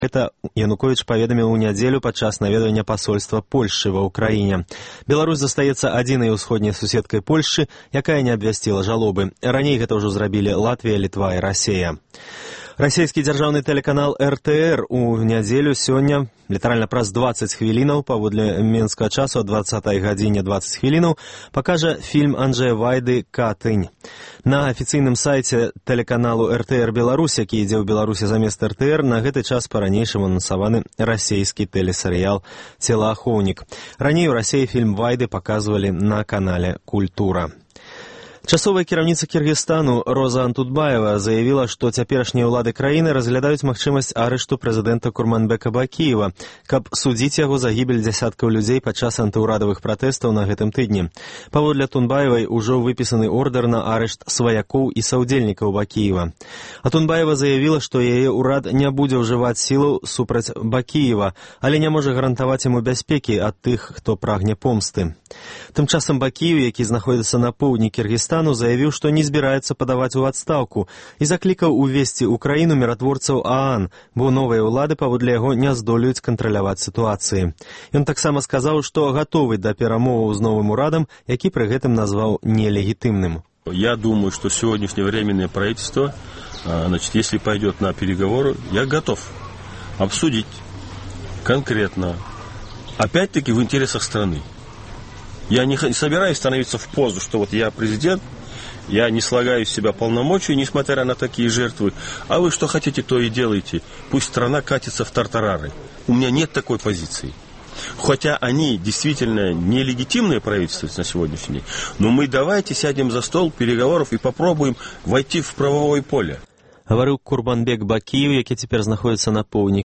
Гэта Януковіч паведаміў у нядзелю падчас наведвання пасольства Польшчы ва ўкраіне. Беларусь застаецца адзінай усходняй суседкай Польшчы, якая не абвясціла жалобы. Раней гэта ўжо зрабілі Латвія, Літва і Расія. Расійскі дзяржаўны тэлеканал РТР у нядзелю сёння, літаральна праз 20 хвілінаў, паводле менскага часу, о 20 гадзіне 20 хвілінаў, пакажа фільм Анджэя Вайды «Катынь». На афіцыйным сайце тэлеканалу РТР Беларусь, які ідзе ў Беларусі замест РТР, на гэты час па-ранейшаму анансаваны расійскі тэлесерыял «Целаахоўнік». Раней у Расіі фільм Вайды паказвалі на канале «Культура». Часовая кіраўніца Кіргізстану Роза Антутбаева заявіла, што цяперашнія ўлады краіны разглядаюць магчымасць арышту прэзідэнта Курманбека Бакіева, каб судзіць яго за гібель дзясяткаў людзей падчас антыўрадавых пратэстаў на гэтым тыдні. Паводле Тунбаевай ужо выпісаны ордэр на арышт сваякоў і саўдзельнікаў Бакіева. Атунбаева заявіла, што яе ўрад не будзе ўжываць сілаў супраць Бакіева, але не можа гарантаваць яму бяспекі ад тых, хто прагне помсты. Тым часам Бакіев, які знаходзіцца на поўдні Кіргізстану, заявіў, што не збіраецца падаваць у адстаўку і заклікаў увесці ў краіну міратворцаў ААН, бо новыя ўлады паводле яго не здолеюць кантраляваць сітуацыі. Ён таксама сказаў, што гатовы да перамоваў з новым урадам, які пры гэтым назваў нелегітымным. Я думаю, что сегодняшнее временное правительство, если пойдет на переговоры, я готов обсудить конкретно, опять-таки в интересах страны. Я не собираюсь становиться в позу, что вот я президент, я не слагаю из себя полномочий, несмотря на такие жертвы, а вы что хотите, то и делайте. Пусть страна катится в тартарары. У меня нет такой позиции. Хотя они действительно нелегитимные правительства на сегодняшний день, но мы давайте сядем за стол переговоров и попробуем войти в правовое поле. Гаварыў Курманбек Бакіев, які цяпер знаходзіцца на поўдні